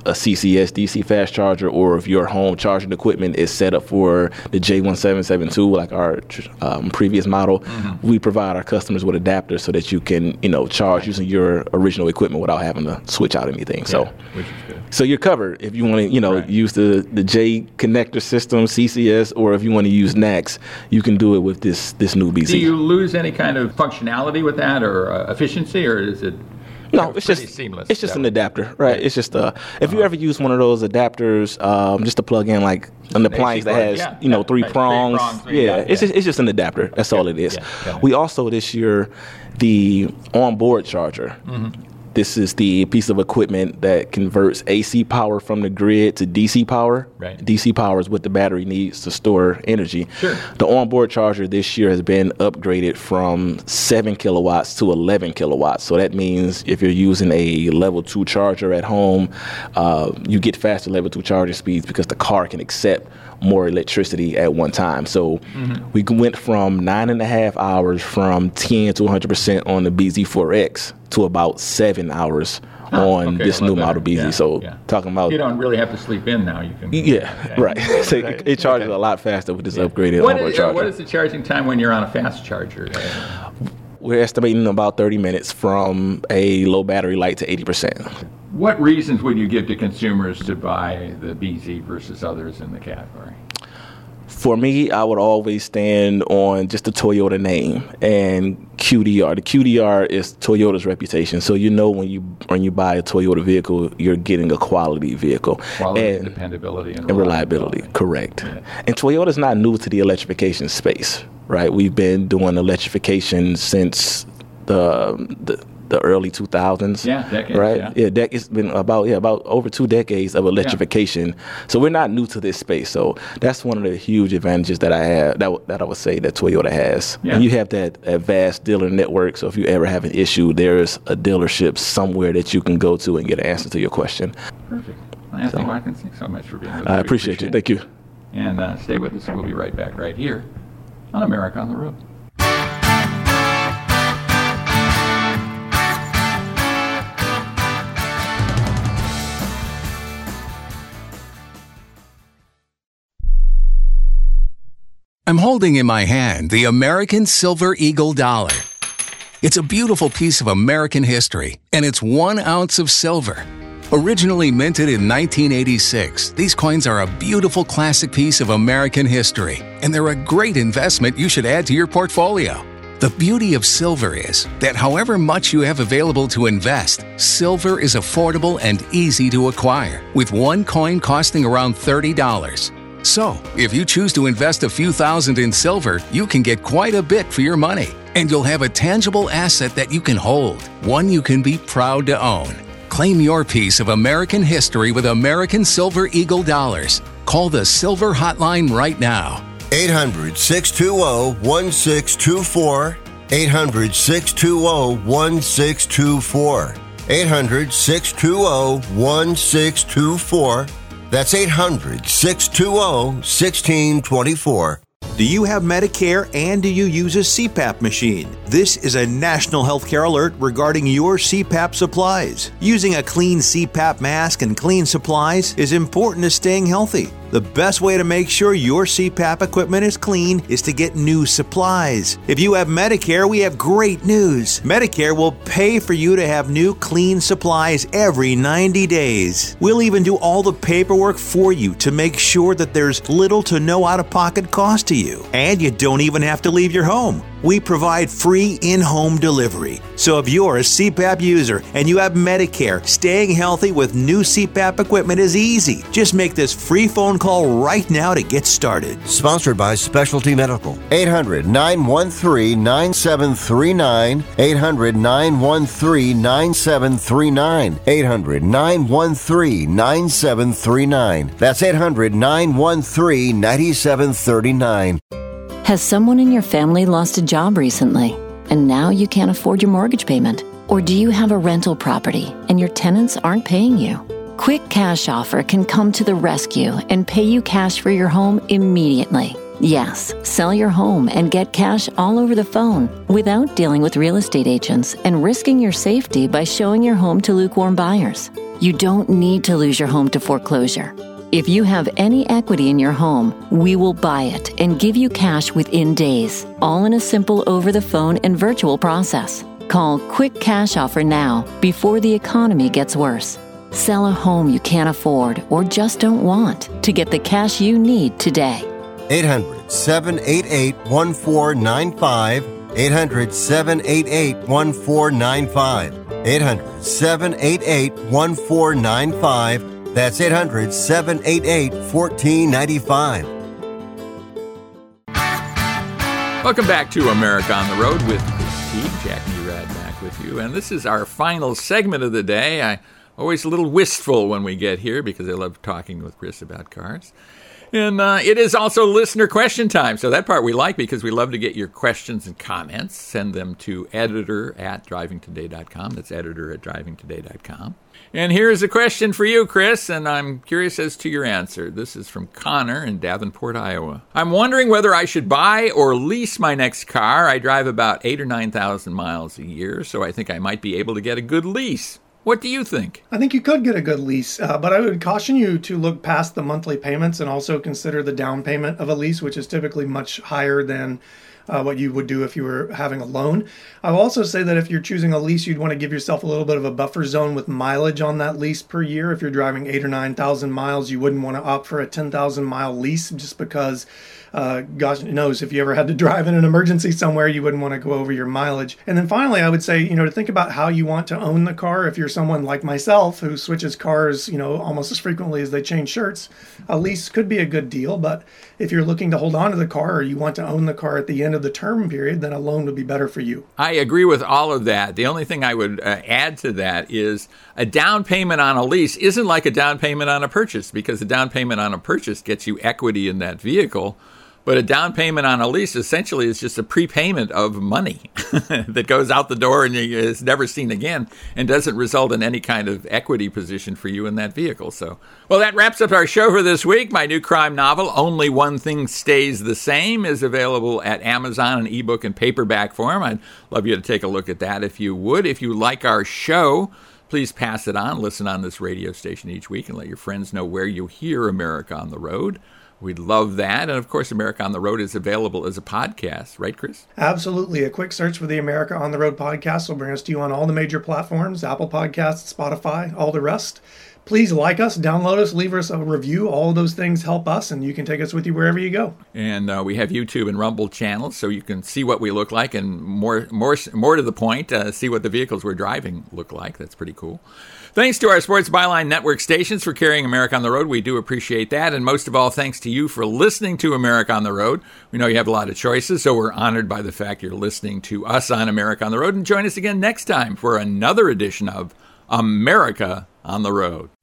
CCS DC fast charger, or if your home charging equipment is set up for the J1772, like our previous model, we provide our customers with adapters so that you can, charge using your original equipment without having to switch out anything. So, which is good. So you're covered if you want to, use the J connector system, CCS, or if you want to use NACS, you can do it with this new BZ. Do you lose any kind of functionality with that, or efficiency, or is it? No, it's just seamless. It's just an adapter, right? It's just if you ever use one of those adapters, just to plug in like an appliance that has 3 prongs. It's just an adapter. That's all it is. We also this year the onboard charger. This is the piece of equipment that converts AC power from the grid to DC power. Right. DC power is what the battery needs to store energy. Sure. The onboard charger this year has been upgraded from 7 kilowatts to 11 kilowatts. So that means if you're using a level 2 charger at home, you get faster level 2 charging speeds because the car can accept more electricity at one time. So we went from 9.5 hours from 10 to 100% on the BZ4X to about 7 hours on this new model BZ. Talking about, you don't really have to sleep in now. You can. Right. So it charges a lot faster with this upgraded onboard charger. What is the charging time when you're on a fast charger? We're estimating about 30 minutes from a low battery light to 80%. What reasons would you give to consumers to buy the BZ versus others in the category? For me, I would always stand on just the Toyota name and QDR. The QDR is Toyota's reputation. So when you buy a Toyota vehicle, you're getting a quality vehicle. Quality, and dependability, and reliability. Correct. Yeah. And Toyota's not new to the electrification space, right? We've been doing electrification since the the early 2000s. Yeah, decades. Right? Yeah, it's been about over 2 decades of electrification. Yeah. So we're not new to this space. So that's one of the huge advantages that I have, that I would say that Toyota has. Yeah. And you have that vast dealer network. So if you ever have an issue, there's a dealership somewhere that you can go to and get an answer to your question. Perfect. Anthony Watkins, thanks so much for being with us. I appreciate you. Thank you. And stay with us. We'll be right back right here on America on the Road. I'm holding in my hand the American Silver Eagle dollar. It's a beautiful piece of American history, and it's 1 ounce of silver. Originally minted in 1986, these coins are a beautiful classic piece of American history, and they're a great investment you should add to your portfolio. The beauty of silver is that however much you have available to invest, silver is affordable and easy to acquire, with one coin costing around $30. So, if you choose to invest a few thousand in silver, you can get quite a bit for your money, and you'll have a tangible asset that you can hold, one you can be proud to own. Claim your piece of American history with American Silver Eagle dollars. Call the Silver Hotline right now. 800-620-1624. 800-620-1624. 800-620-1624. That's 800-620-1624. Do you have Medicare and do you use a CPAP machine? This is a national healthcare alert regarding your CPAP supplies. Using a clean CPAP mask and clean supplies is important to staying healthy. The best way to make sure your CPAP equipment is clean is to get new supplies. If you have Medicare, we have great news. Medicare will pay for you to have new clean supplies every 90 days. We'll even do all the paperwork for you to make sure that there's little to no out-of-pocket cost to you. And you don't even have to leave your home. We provide free in-home delivery. So if you're a CPAP user and you have Medicare, staying healthy with new CPAP equipment is easy. Just make this free phone call right now to get started. Sponsored by Specialty Medical. 800-913-9739. 800-913-9739. 800-913-9739. That's 800-913-9739. Has someone in your family lost a job recently, and now you can't afford your mortgage payment? Or do you have a rental property and your tenants aren't paying you? Quick Cash Offer can come to the rescue and pay you cash for your home immediately. Yes, sell your home and get cash all over the phone without dealing with real estate agents and risking your safety by showing your home to lukewarm buyers. You don't need to lose your home to foreclosure. If you have any equity in your home, we will buy it and give you cash within days, all in a simple over-the-phone and virtual process. Call Quick Cash Offer now before the economy gets worse. Sell a home you can't afford or just don't want to get the cash you need today. 800-788-1495. 800-788-1495. 800-788-1495. That's 800-788-1495. Welcome back to America on the Road with Chris Teague, Jack Nerad back with you. And this is our final segment of the day. I'm always a little wistful when we get here because I love talking with Chris about cars. And it is also listener question time. So that part we like because we love to get your questions and comments. Send them to editor@drivingtoday.com. That's editor@drivingtoday.com. And here's a question for you, Chris, and I'm curious as to your answer. This is from Connor in Davenport, Iowa. I'm wondering whether I should buy or lease my next car. I drive about 8,000 or 9,000 miles a year, so I think I might be able to get a good lease. What do you think? I think you could get a good lease, but I would caution you to look past the monthly payments and also consider the down payment of a lease, which is typically much higher than what you would do if you were having a loan. I will also say that if you're choosing a lease, you'd want to give yourself a little bit of a buffer zone with mileage on that lease per year. If you're driving 8,000 or 9,000 miles, you wouldn't want to opt for a 10,000 mile lease just because gosh knows if you ever had to drive in an emergency somewhere, you wouldn't want to go over your mileage. And then finally, I would say, to think about how you want to own the car. If you're someone like myself who switches cars, almost as frequently as they change shirts, a lease could be a good deal. But if you're looking to hold on to the car or you want to own the car at the end end of the term period, then a loan would be better for you. I agree with all of that. The only thing I would add to that is a down payment on a lease isn't like a down payment on a purchase, because a down payment on a purchase gets you equity in that vehicle. But a down payment on a lease essentially is just a prepayment of money that goes out the door and is never seen again and doesn't result in any kind of equity position for you in that vehicle. So, well, that wraps up our show for this week. My new crime novel, Only One Thing Stays the Same, is available at Amazon in ebook and paperback form. I'd love you to take a look at that if you would. If you like our show, please pass it on. Listen on this radio station each week and let your friends know where you hear America on the Road. We'd love that. And, of course, America on the Road is available as a podcast. Right, Chris? Absolutely. A quick search for the America on the Road podcast will bring us to you on all the major platforms, Apple Podcasts, Spotify, all the rest. Please like us, download us, leave us a review. All of those things help us, and you can take us with you wherever you go. And we have YouTube and Rumble channels, so you can see what we look like, and more to the point, see what the vehicles we're driving look like. That's pretty cool. Thanks to our Sports Byline Network stations for carrying America on the Road. We do appreciate that. And most of all, thanks to you for listening to America on the Road. We know you have a lot of choices, so we're honored by the fact you're listening to us on America on the Road. And join us again next time for another edition of America on the Road.